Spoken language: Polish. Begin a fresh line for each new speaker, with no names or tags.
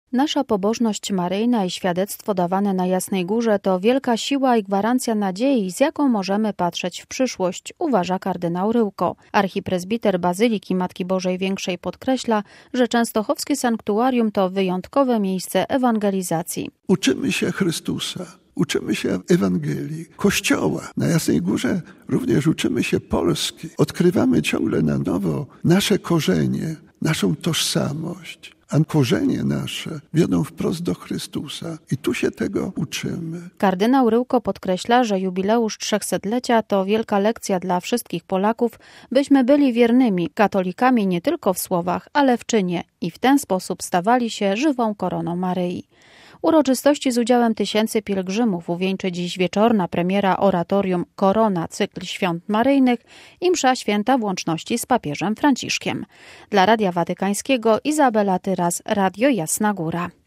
Nasza pobożność maryjna i świadectwo dawane na Jasnej Górze to wielka siła i gwarancja nadziei, z jaką możemy patrzeć w przyszłość, uważa kardynał Ryłko. Archipresbiter Bazyliki Matki Bożej Większej podkreśla, że częstochowskie sanktuarium to wyjątkowe miejsce ewangelizacji.
Uczymy się Chrystusa. Uczymy się Ewangelii, Kościoła. Na Jasnej Górze również uczymy się Polski. Odkrywamy ciągle na nowo nasze korzenie, naszą tożsamość. A korzenie nasze wiodą wprost do Chrystusa. I tu się tego uczymy.
Kardynał Ryłko podkreśla, że jubileusz 300-lecia to wielka lekcja dla wszystkich Polaków, byśmy byli wiernymi katolikami nie tylko w słowach, ale w czynie i w ten sposób stawali się żywą koroną Maryi. Uroczystości z udziałem tysięcy pielgrzymów uwieńczy dziś wieczorna premiera oratorium Korona, cykl świąt maryjnych i msza święta w łączności z papieżem Franciszkiem. Dla Radia Watykańskiego Izabela Tyras, Radio Jasna Góra.